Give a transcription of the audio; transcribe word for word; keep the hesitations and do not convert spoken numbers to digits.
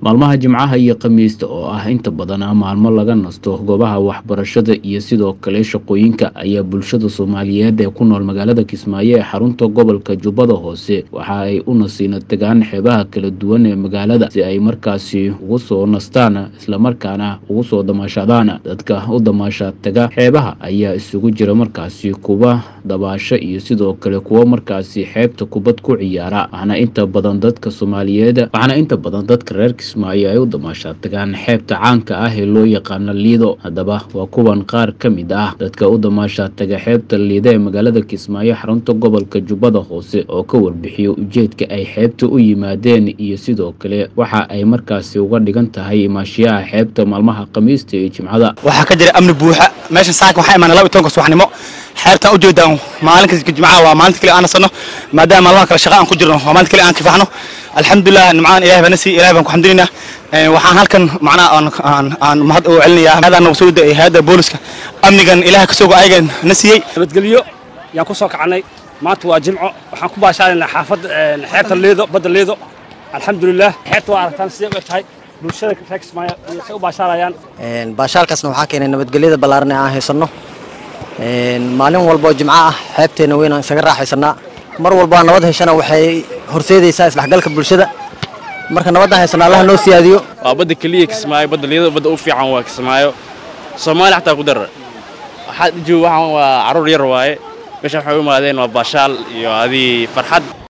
maalmaha Jimcaha iyo Khamiista oo ah inta badan maalmo laga nasto goobaha waxbarashada iyo sidoo kale shaqooyinka ayaa bulshada Soomaaliyeed ee ku nool magaalada Kismaayo ee xarunta gobolka Jubbada Hoose waxa ay u nasiina tagaan xeebaha kala duwan ee magaalada si ay markaasi ugu soo nastaan isla markaana ugu soo damaashadaan. Dadka u damaasha taga xeebaha ayaa isugu jira markaasi kuwa dabaasho iyo sidoo kale kuwa markaasi xeebta kubad ku ciyaara. waxaana inta badan dadka Soomaaliyeed waxaana inta badan dadka reer Kismaayo ay u damaasha tagaan xeebta caanka ah ee loo yaqaan Lido. Hadaba waa kuwan qaar ka mid ah dadka u damaasha taga xeebta Lido ee magaalada Kismaayo xarunta gobolka Jubbada Hoose oo ka warbixiyo ujeedka ay xeebta u yimaadeen iyo sidoo kale waxa ay markaasi uga dhigan tahay imaashiyaha xeebta maalmaha Khamiista iyo Jimcada. waxa ka jira amni buuxa meesha saaka waxa imaan laba iyo toban subaxnimo xeebta u jeedaan maalinka Jimcaha waa maalinta kale aan sano maadaama maalmaha kale shaqo aan ku jirno waa maalinta kale aan kifaxno alxamdulillah nimcaan ilaahay bana si ilaahay baan ku xamdinayna waxaan halkan macnaa aan aan mahad u celinayaa hada noo soo day hada booliska amnigan ilaahay ka soo aygan nasiyay nabadgelyo yaan ku soo kacnay maanta waa Jimco waxaan ku baashaanaynaa xaafad xeebta Lido badda Lido alxamdulillah xeebta waa aragtaan sidee u tahay bulshada reer Kismaayo ay u baashaarayaan een baashaalkaasna waxa keenay nabadgelyada ballaaran ee aan haysano een maalin walba Jimco ah xeebteena weyn aan isaga raaxaysanaa mar walba nabad heshana waxay horseedaysaa isdhexgalka bulshada marka nabadda haysana Allah noo siyaadiyo waa badda kaliya Kismaayo badda Lido badda u fiican waa Kismaayo Soomaali xataa ku dar waxa jooga waxaan waa caruur yar waaye meesha waxa u imaadeen waa baashaal iyo adii farxad.